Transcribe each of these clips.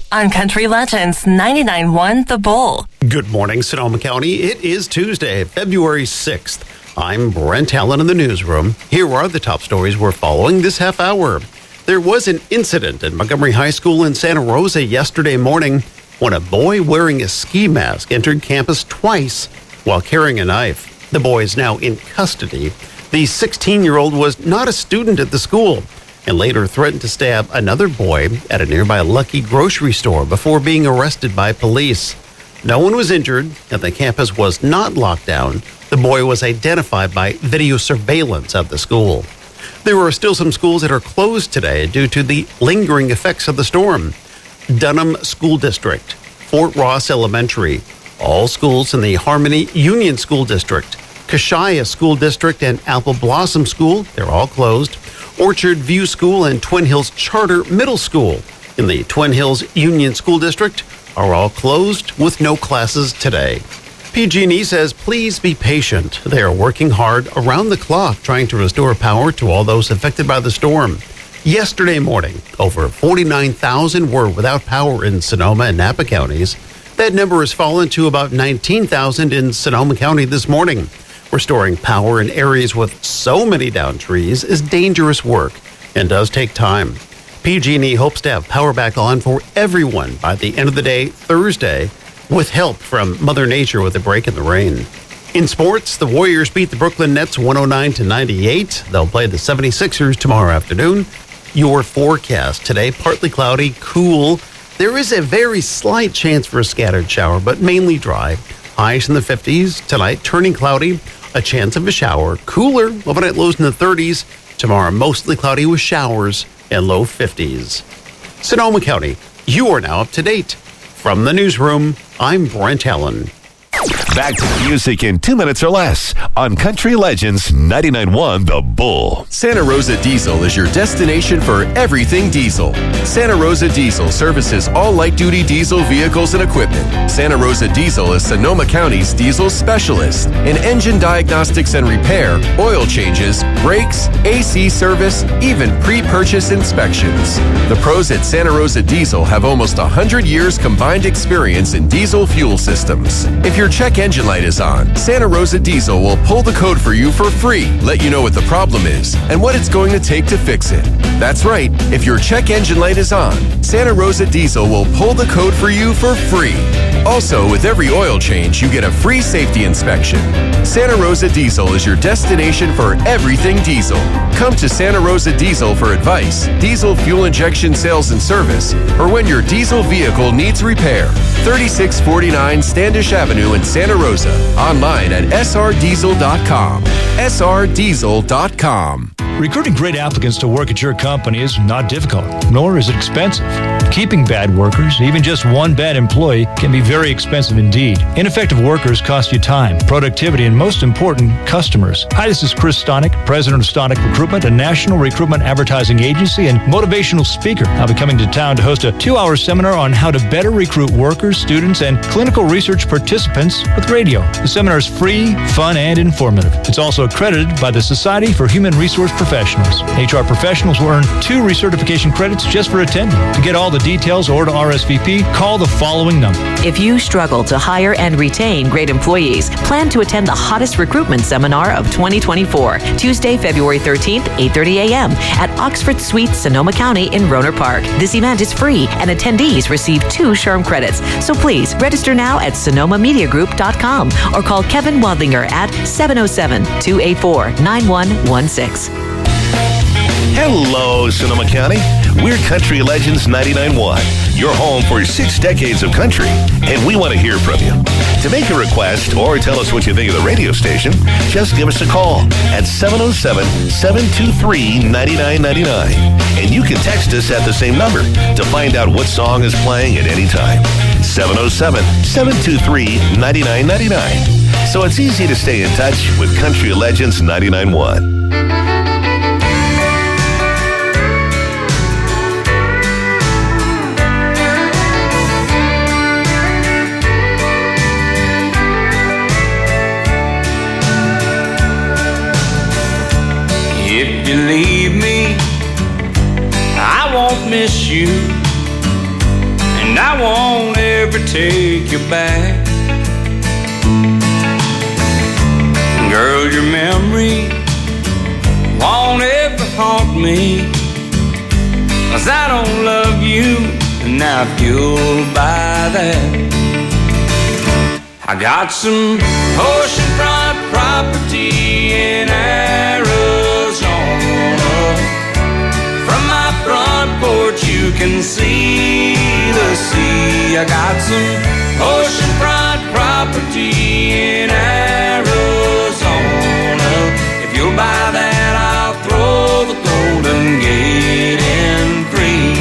on Country Legends 99.1 The Bull. Good morning, Sonoma County. It is Tuesday, February 6th. I'm Brent Allen in the newsroom. Here are the top stories we're following this half hour. There was an incident at Montgomery High School in Santa Rosa yesterday morning when a boy wearing a ski mask entered campus twice while carrying a knife. The boy is now in custody. The 16-year-old was not a student at the school and later threatened to stab another boy at a nearby Lucky grocery store before being arrested by police. No one was injured, and the campus was not locked down. The boy was identified by video surveillance at the school. There are still some schools that are closed today due to the lingering effects of the storm. Dunham School District, Fort Ross Elementary, all schools in the Harmony Union School District, Kashaya School District, and Apple Blossom School, they're all closed. Orchard View School and Twin Hills Charter Middle School in the Twin Hills Union School District are all closed with no classes today. PG&E says please be patient. They are working hard around the clock trying to restore power to all those affected by the storm. Yesterday morning, over 49,000 were without power in Sonoma and Napa counties. That number has fallen to about 19,000 in Sonoma County this morning. Restoring power in areas with so many downed trees is dangerous work and does take time. PG&E hopes to have power back on for everyone by the end of the day Thursday, with help from Mother Nature with a break in the rain. In sports, the Warriors beat the Brooklyn Nets 109-98. They'll play the 76ers tomorrow afternoon. Your forecast today, partly cloudy, cool. There is a very slight chance for a scattered shower, but mainly dry. Highs in the 50s. Tonight, turning cloudy, a chance of a shower. Cooler, overnight lows in the 30s. Tomorrow, mostly cloudy with showers and low 50s. Sonoma County, you are now up to date. From the newsroom, I'm Brent Allen. Back to music in 2 minutes or less on Country Legends 99.1 The Bull. Santa Rosa Diesel is your destination for everything diesel. Santa Rosa Diesel services all light-duty diesel vehicles and equipment. Santa Rosa Diesel is Sonoma County's diesel specialist in engine diagnostics and repair, oil changes, brakes, AC service, even pre-purchase inspections. The pros at Santa Rosa Diesel have almost 100 years combined experience in diesel fuel systems. If your check engine light is on, Santa Rosa Diesel will pull the code for you for free, let you know what the problem is and what it's going to take to fix it. That's right, if your check engine light is on, Santa Rosa Diesel will pull the code for you for free. Also, with every oil change, you get a free safety inspection. Santa Rosa Diesel is your destination for everything diesel. Come to Santa Rosa Diesel for advice, diesel fuel injection sales and service, or when your diesel vehicle needs repair. 3649 Standish Avenue in Santa Rosa. Online at srdiesel.com. srdiesel.com. Recruiting great applicants to work at your company is not difficult, nor is it expensive. Keeping bad workers, even just one bad employee, can be very expensive indeed. Ineffective workers cost you time, productivity, and most important, customers. Hi, this is Chris Stonick, president of Stonick Recruitment, a national recruitment advertising agency and motivational speaker. I'll be coming to town to host a 2-hour seminar on how to better recruit workers, students, and clinical research participants with radio. The seminar is free, fun, and informative. It's also accredited by the Society for Human Resource Professionals. HR professionals will earn 2 recertification credits just for attending. To get all the details or to RSVP, call the following number. If you struggle to hire and retain great employees, plan to attend the hottest recruitment seminar of 2024, Tuesday, February 13th, 8:30 a.m. at Oxford Suite, Sonoma County in Rohnert Park. This event is free and attendees receive 2 SHRM credits. So please register now at sonomamediagroup.com or call Kevin Wadlinger at 707-284-9116. Hello, Sonoma County. We're Country Legends 99.1, your home for 6 decades of country, and we want to hear from you. To make a request or tell us what you think of the radio station, just give us a call at 707-723-9999. And you can text us at the same number to find out what song is playing at any time. 707-723-9999. So it's easy to stay in touch with Country Legends 99.1. If you leave me, I won't miss you, and and I won't ever take you back. Girl, your memory won't ever haunt me, 'cause I don't love you, and I fuel by that. I got some oceanfront property in Arizona. From my front porch you can see the sea. I got some oceanfront property in Arizona. If you'll buy that, I'll throw the Golden Gate in free.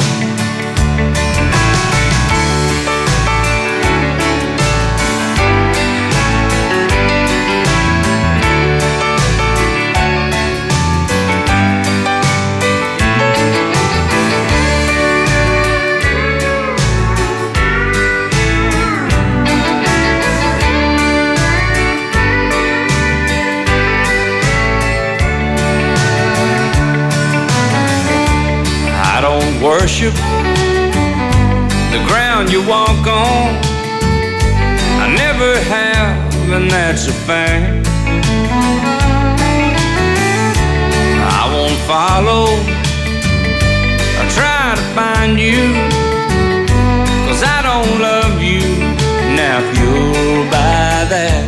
Worship the ground you walk on. I never have, and that's a fact. I won't follow or try to find you, 'cause I don't love you. Now if you'll buy that,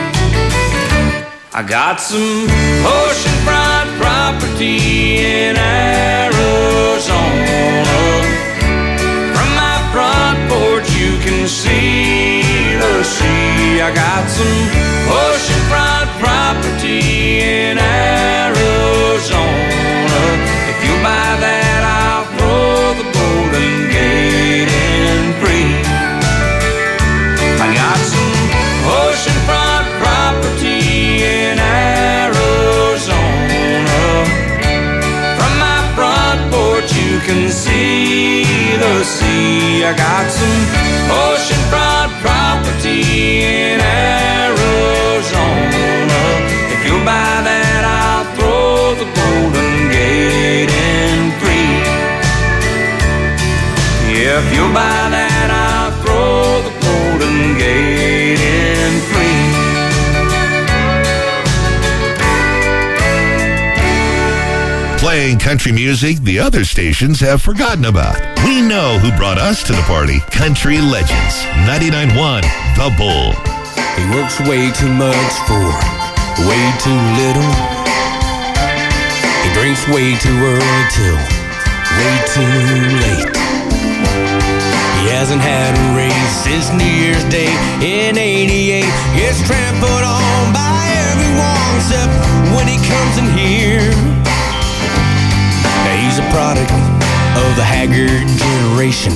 I got some oceanfront property in Arizona. From my front porch you can see the sea. I got some oceanfront property in Arizona. If you buy that, I'll throw the Golden Gate in free. I got some oceanfront property in Arizona. From my front porch you can see the sea. I got some oceanfront property in Arizona. If you'll buy that, I'll throw the Golden Gate in free. Yeah, if you'll buy that, I'll throw the Golden Gate in free. Playing country music the other stations have forgotten about. We know who brought us to the party. Country Legends, 99.1 The Bull. He works way too much for way too little. He drinks way too early till way too late. He hasn't had a raise since New Year's Day in '88. Gets trampled on by everyone except when he comes in here. He's a product of the haggard generation.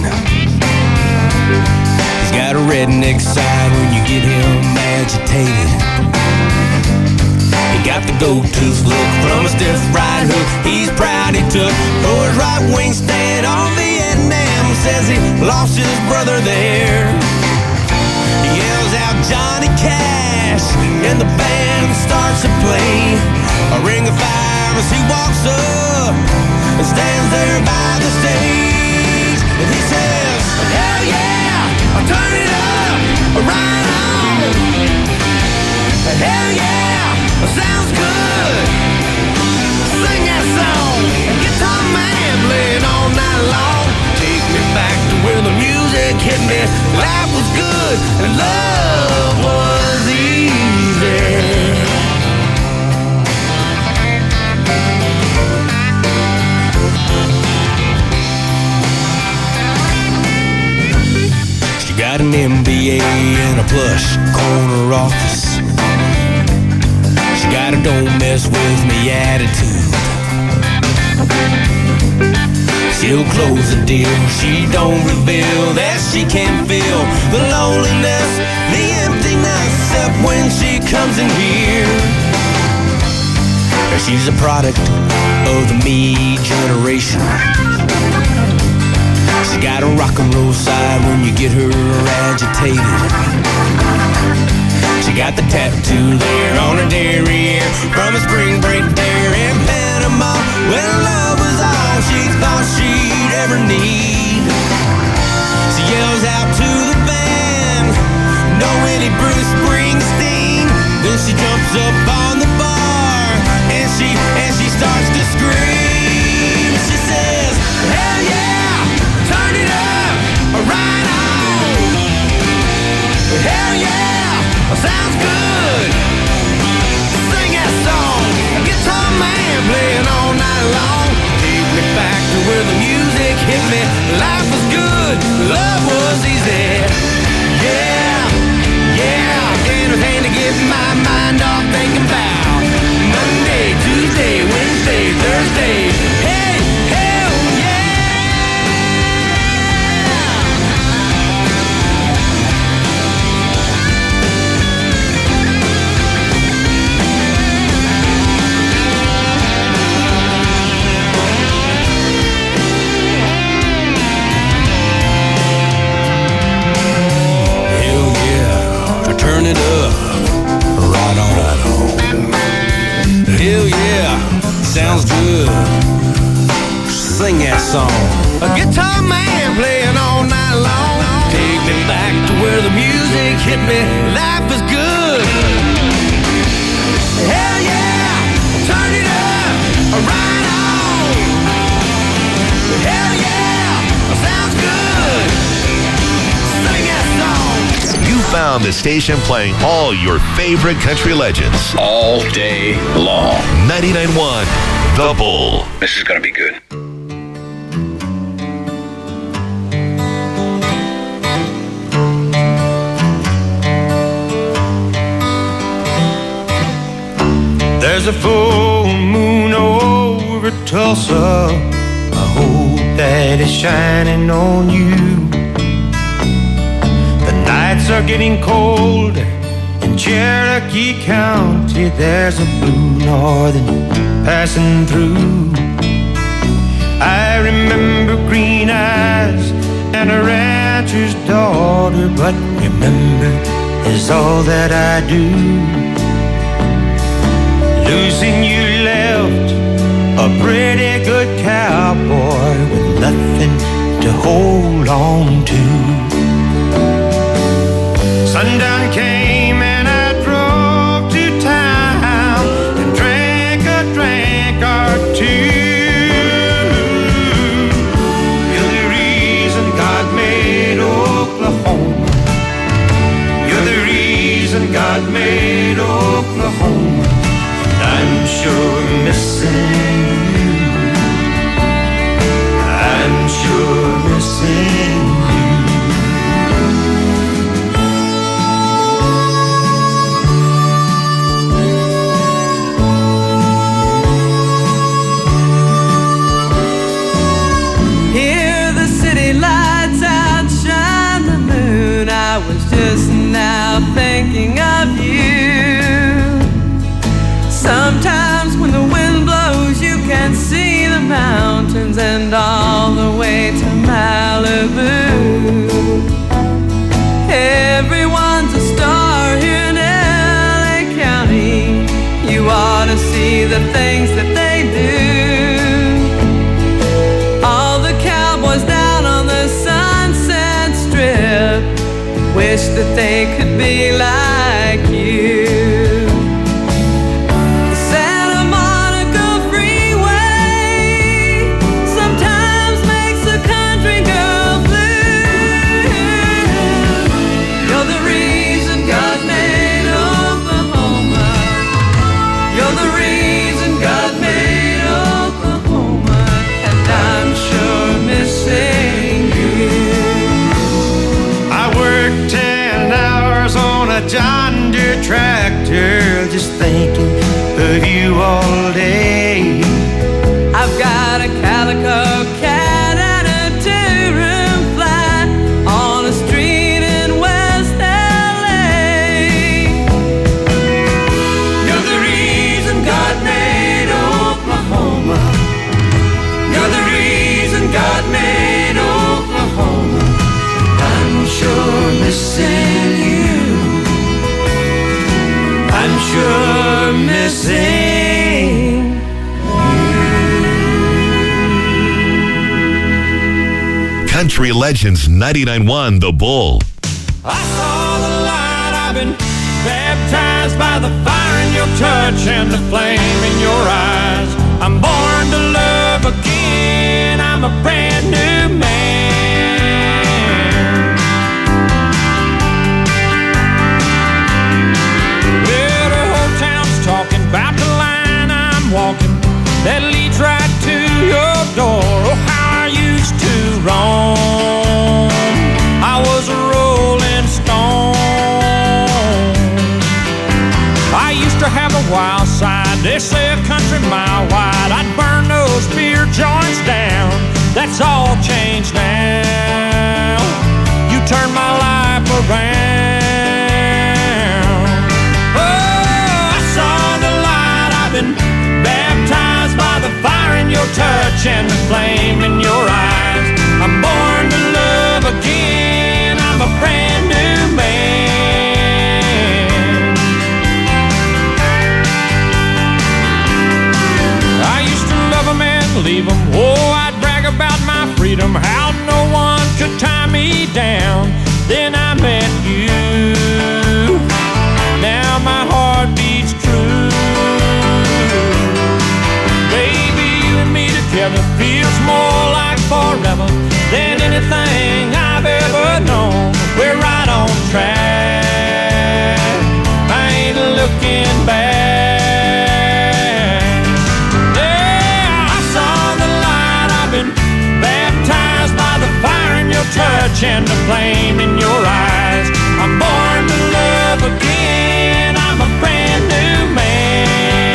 He's got a redneck side when you get him agitated. He got the gold-tooth look from a stiff right hook. He's proud he took for his right wing stand on Vietnam. Says he lost his brother there. He yells out Johnny Cash and the band starts to play. A ring of fire as he walks up and stands there by the stage, and he says, hell yeah, I'll turn it up, right on. Hell yeah, sounds good. Sing that song, guitar man playing all night long. Take me back to where the music hit me. Life was good and love was easy. Got an MBA and a plush corner office. She got a don't mess with me attitude. She'll close the deal. She don't reveal that she can feel the loneliness, the emptiness, except when she comes in here. She's a product of the me generation. She got a rock and roll side when you get her agitated. She got the tattoo there on her derriere from a spring break there in Panama, when love was all she thought she'd ever need. So found the station playing all your favorite country legends. All day long. 99.1 The Bull. This is going to be good. There's a full moon over Tulsa. I hope that it's shining on you. The nights are getting colder in Cherokee County. There's a blue northern passing through. I remember green eyes and a rancher's daughter, but remember is all that I do. Losing you left a pretty good cowboy with nothing to hold on to. Sundown came and I drove to town and drank a drink or two. You're the reason God made Oklahoma. You're the reason God made Oklahoma. I'm sure missing you. I'm sure missing you. Hear the city lights outshine the moon. I was just now thinking of you. Sometimes when the wind blows, you can see the mountains and all the way to Malibu. Everyone's a star here in LA County. You ought to see the things that they do. All the cowboys down on the Sunset Strip wish that they could be like you. John Deere tractor, just thinking of you all day. I've got a calico cat and a two-room flat on a street in West LA. You're the reason God made Oklahoma. You're the reason God made Oklahoma. I'm sure missing you. I'm sure missing you. Country Legends 99.1 The Bull. I saw the light. I've been baptized by the fire in your touch and the flame in your eyes. I'm born to love again. I'm a brand new man. Talking about the line I'm walking that leads right to your door. Oh, how I used to roam. I was a rolling stone. I used to have a wild side. They say a country mile wide. I'd burn those beer joints down. That's all changed now. You turned my life around. Baptized by the fire in your touch and the flame in your eyes. I'm born to love again. I'm a brand new man. I used to love them and leave them. Oh, I'd brag about my freedom, how no one could touch and the flame in your eyes. I'm born to love again. I'm a brand new man.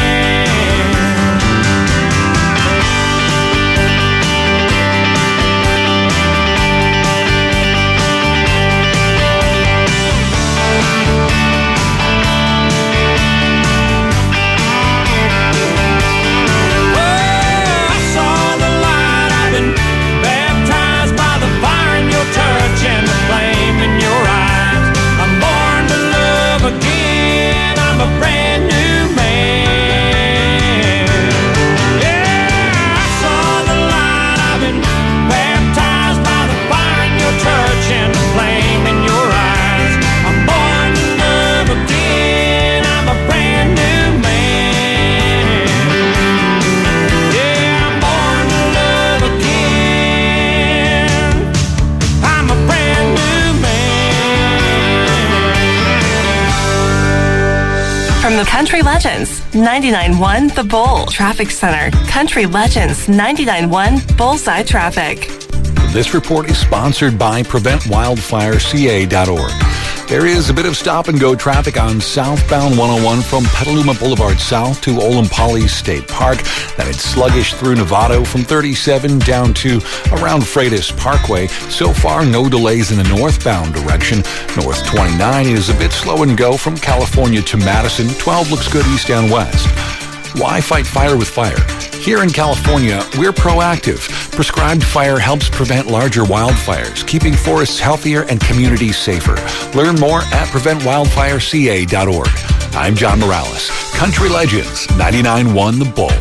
From the Country Legends 99.1 The Bull Traffic Center. Country Legends 99.1 Bullseye Traffic. This report is sponsored by PreventWildfireCA.org. There is a bit of stop-and-go traffic on southbound 101 from Petaluma Boulevard south to Olampali State Park. Then it's sluggish through Novato from 37 down to around Freitas Parkway. So far, no delays in the northbound direction. North 29 is a bit slow and go from California to Madison. 12 looks good east and west. Why fight fire with fire? Here in California, we're proactive. Prescribed fire helps prevent larger wildfires, keeping forests healthier and communities safer. Learn more at PreventWildfireCA.org. I'm John Morales. Country Legends 99.1 The Bull.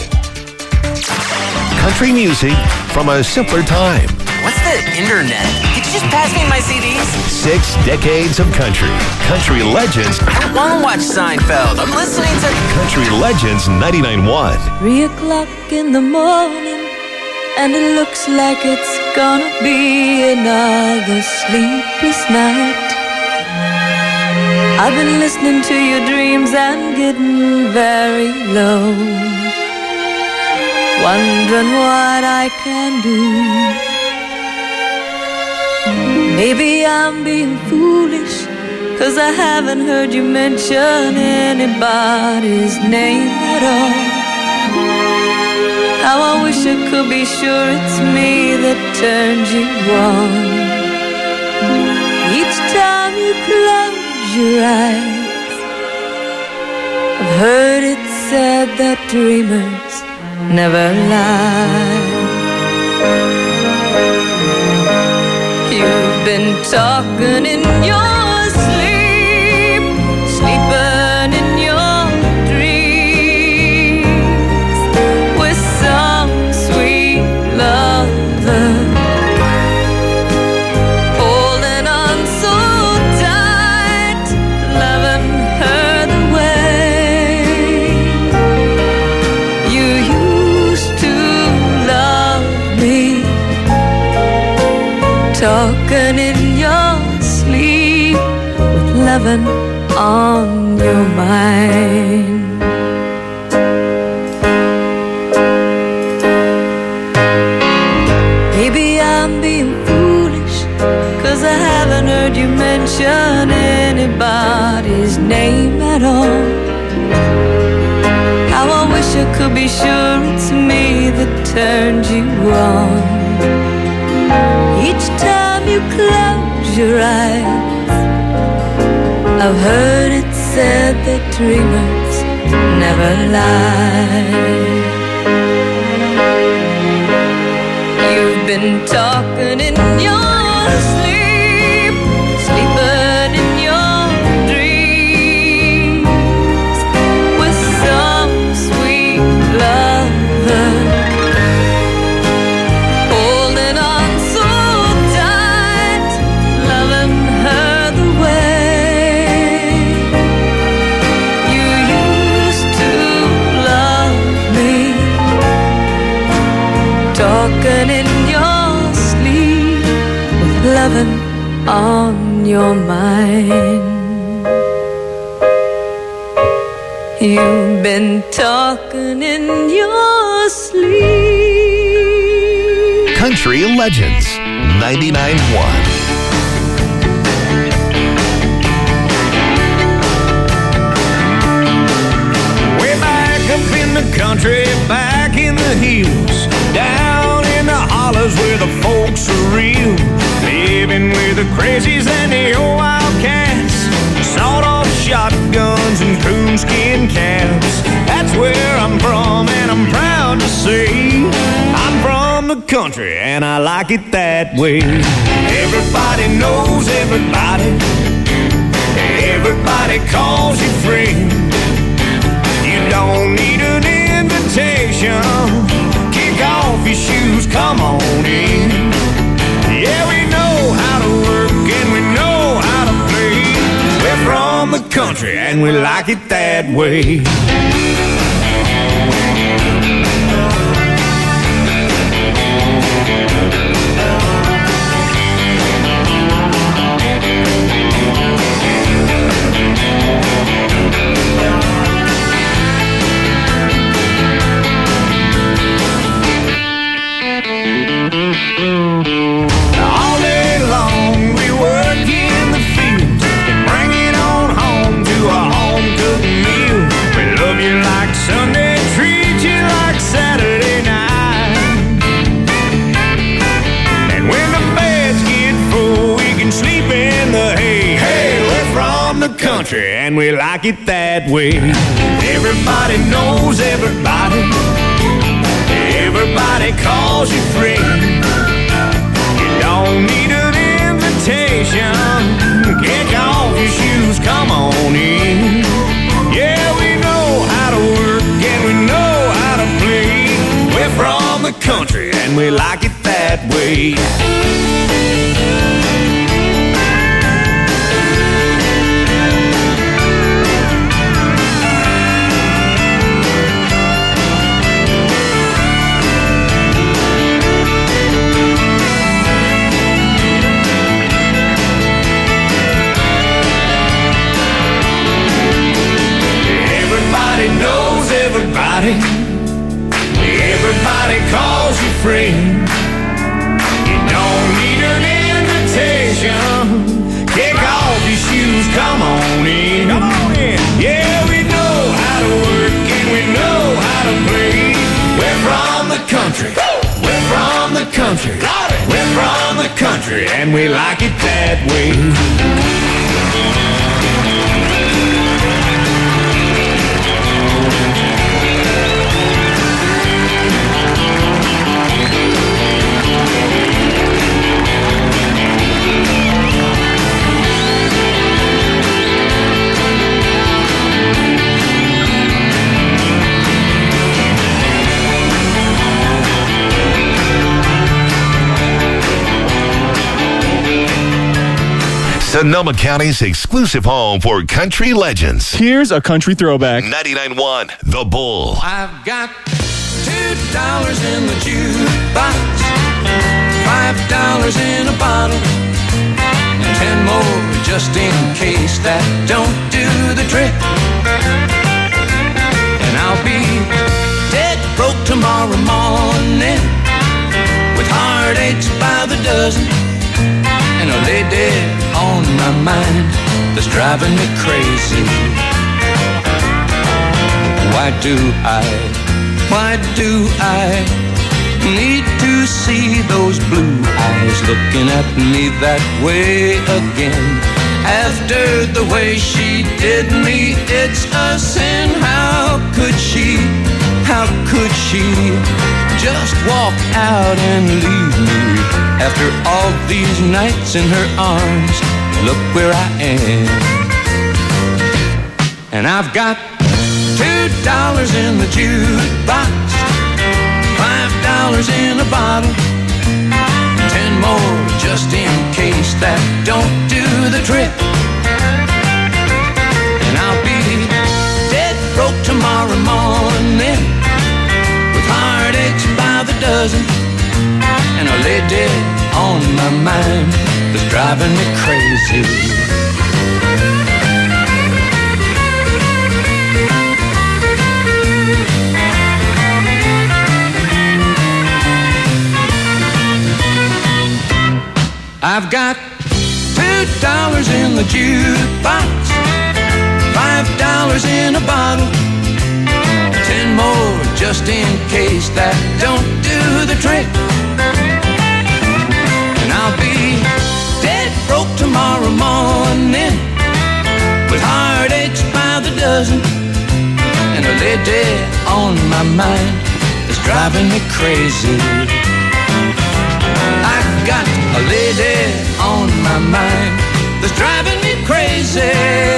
Country music from a simpler time. What's the internet? Could you just pass me my CDs? 6 decades of country. Country Legends. I want to watch Seinfeld. I'm listening to Country Legends 99.1. 3 o'clock in the morning, and it looks like it's gonna be another sleepless night. I've been listening to your dreams and getting very low, wondering what I can do. Maybe I'm being foolish, 'cause I haven't heard you mention anybody's name at all. How I wish I could be sure it's me that turned you on. Each time you close your eyes, I've heard it said that dreamers never lie. You've been talking in your sleep, sleeping in your dreams with some sweet lover, holding on so tight, loving her the way you used to love me. Talking in your sleep with loving on your mind. Maybe I'm being foolish, 'cause I haven't heard you mention anybody's name at all. How I wish I could be sure it's me that turned you on. Each time you close your eyes, I've heard it said that dreamers never lie. You've been talking in your sleep, sleeping in your dreams with some sweet lover, holding on so tight, loving her the way you used to love me. Talking in your sleep with loving on your mind. You've been talking in your sleep. Country Legends 99.1. Way back up in the country, back in the hills, down in the hollers where the folks are real, living with the crazies and the old wildcats, sawed-off shotguns and coonskin caps. That's where I'm from, and I'm proud to say I'm from the country, and I like it that way. Everybody knows everybody. Everybody calls you friend. You don't need an invitation. Kick off your shoes, come on in. Yeah, we know how to work and we know how to play. We're from the country and we like it that way. All day long we work in the fields and bring it on home to a home-cooked meal. We love you like Sunday, treat you like Saturday night. And when the beds get full, we can sleep in the hay. Hey, we're from the country and we like it that way. Everybody knows everybody. Everybody calls you friend. You don't need an invitation. Kick off your shoes, come on in. Yeah, we know how to work and we know how to play. We're from the country and we like it that way. Knows everybody. Everybody calls you friend. You don't need an invitation. Kick off your shoes, come on in. Come on in. Yeah, we know how to work and we know how to play. We're from the country. We're from the country. We're from the country and we like it that way. Sonoma County's exclusive home for country legends. Here's a country throwback. 99.1 The Bull. I've got $2 in the jukebox, $5 in a bottle, and 10 more just in case that don't do the trick. And I'll be dead broke tomorrow morning with heartaches by the dozen. And a lady on my mind that's driving me crazy. Why do I need to see those blue eyes looking at me that way again? After the way she did me, it's a sin. How could she just walk out and leave me? After all these nights in her arms, look where I am. And I've got $2 in the jukebox, $5 in a bottle, 10 more just in case that don't do the trick. And I'll be dead broke tomorrow morning with heartaches by the dozen. And a lady on my mind that's driving me crazy. I've got $2 in the jukebox, $5 in a bottle, 10 more just in case that don't do the trick. And I'll be dead broke tomorrow morning, with heartaches by the dozen, and a lady on my mind that's driving me crazy. I've got a lady on my mind that's driving me crazy.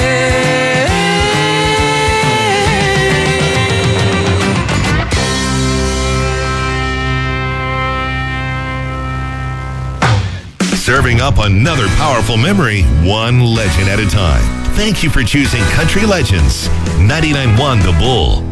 Serving up another powerful memory, one legend at a time. Thank you for choosing Country Legends, 99.1 The Bull.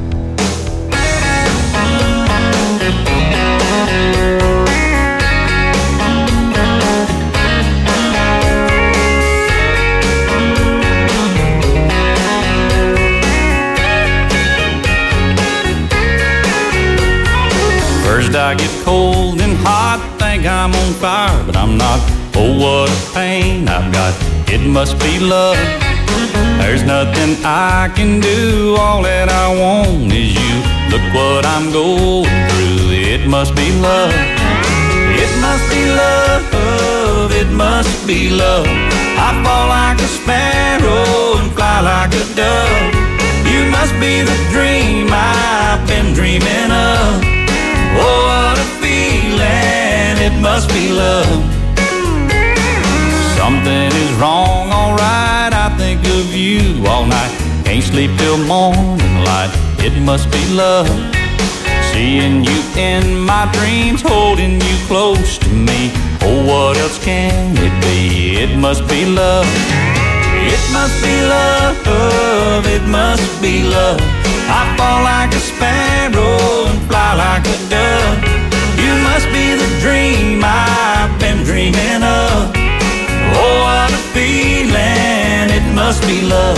First I get cold and hot, think I'm on fire, but I'm not. Oh, what a pain I've got, it must be love. There's nothing I can do, all that I want is you. Look what I'm going through, it must be love. It must be love, it must be love. I fall like a sparrow and fly like a dove. You must be the dream I've been dreaming of. Oh, what a feeling, it must be love. Something is wrong, alright, I think of you all night. Can't sleep till morning light, it must be love. Seeing you in my dreams, holding you close to me. Oh, what else can it be? It must be love. It must be love, it must be love. I fall like a sparrow and fly like a dove. You must be the dream I've been dreaming of. Oh, what a feeling, it must be love.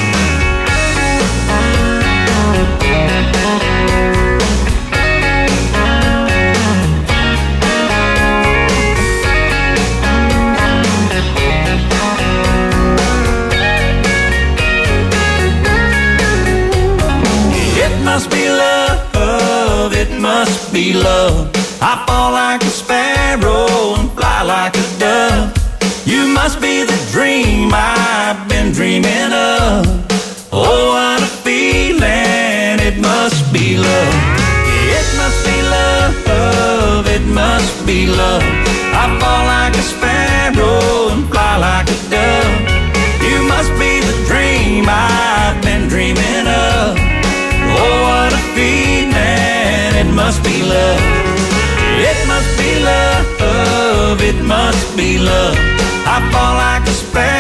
It must be love, it must be love. I fall like a sparrow and fly like a dove. You must be the dream I've been dreaming of. Oh, what a feeling, it must be love. It must be love, it must be love. I fall like a sparrow and fly like a dove. You must be the dream I've been dreaming of. Oh, what a feeling, it must be love. It must be love, it must be love. I fall like a sparrow